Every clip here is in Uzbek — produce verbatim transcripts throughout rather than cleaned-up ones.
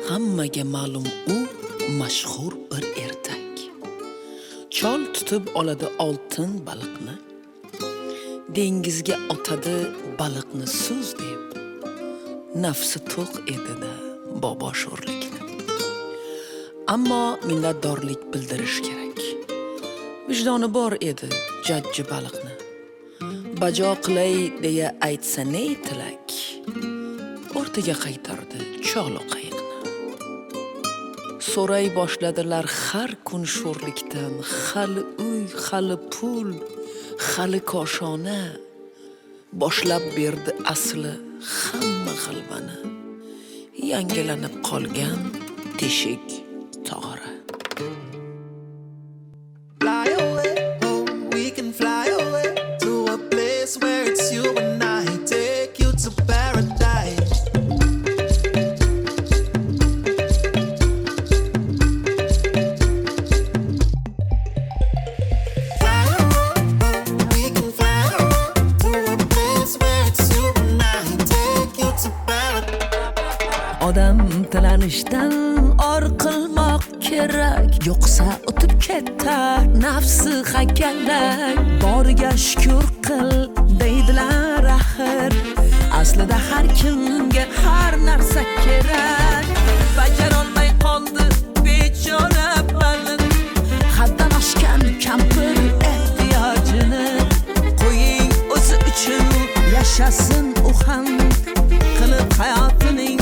Hammaga ma'lum u mashhur bir ertak. Chol tutib oladi oltin baliqni, dengizga otadi baliqni suz deb. Nafsi to'q edi-da bobo sho'rlikni. Ammo minnatdorlik bildirish kerak. Vijdoni bor edi jajji baliqni. Bajo qilay deya aytsa ne tilak, o'rtaga qaytardi cholu qayiqni. So'ray boshladilar har kun sho'rlikdan, hali uy, hali pul, hali koshona. Boshlab berdi asli hamma g'alvani. Yangilanib qolgan teshik tog'ora. Fly away, oh, we can fly away to a place where it's you and I. Take you to paradise. Fly away, oh, we can fly away to a place where it's you and I. Take you to paradise. Odam tilanishdan or qilmoq kerak, yo'qsa o'tib ketar nafsi hakalak. Boriga shukr qil deydilar axir, aslida har kimga har narsa kerak. Bajarolmay qoldi bechora baliq, haddan oshgan kampir ehtiyojini. Qo'ying o'zi uchun yashasin u ham, qilib hayotining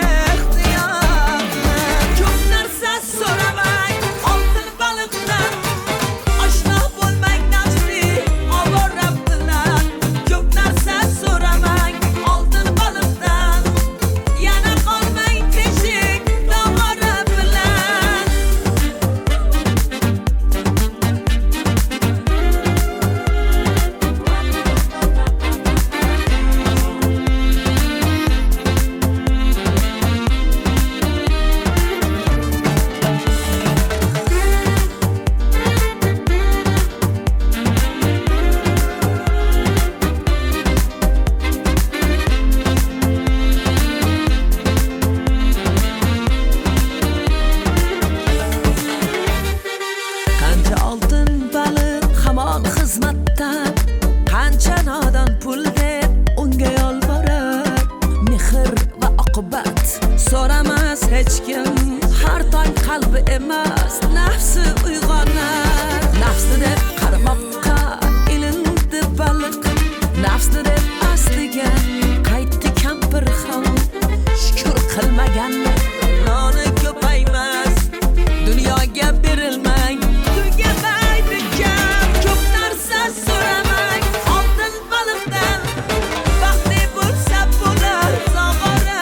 so'ramas hech kim, har tong qalbi emas nafsi uyg'onar. Nafsi deb qaramoqqa ilindi baliq, nafsi deb asliga qaytdi kampir ham. Shukr qilmagan noni ko'paymas, dunyoga berilmang tugamaydi kam. Ko'p narsa so'ramang oltin baliqdan, baxtli bo'lsa bo'lar zog'ora.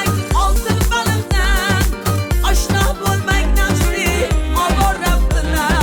Fly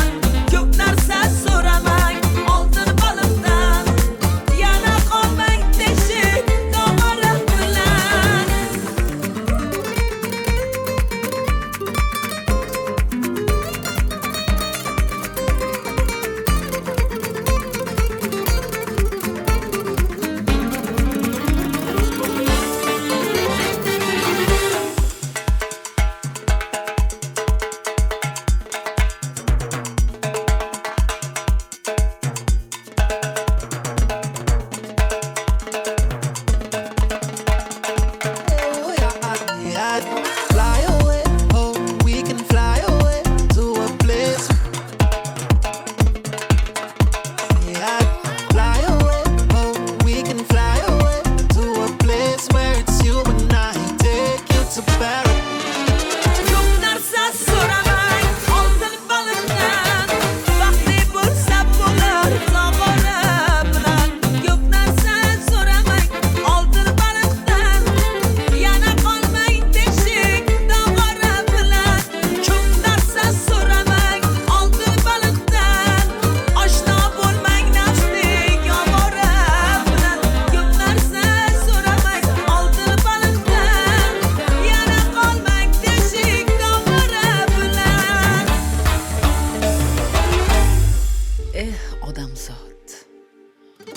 odamzod.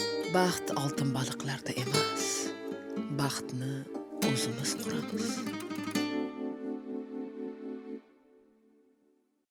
Baxt oltin baliqlarda emas, baxtni o'zimiz quramiz.